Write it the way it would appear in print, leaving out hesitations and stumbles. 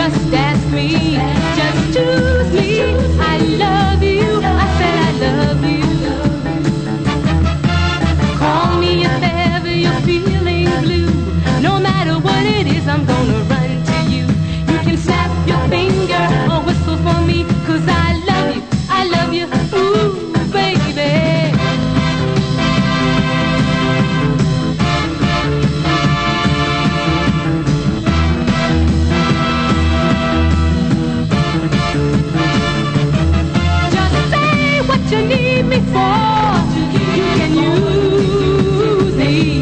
just ask me, just choose me. I love you, I said I love you. Call me if ever you're feeling blue. No matter what it is, I'm gonna run to you. You can snap your finger or whistle for me, 'cause I love you, ooh, baby. Just say what you need me for.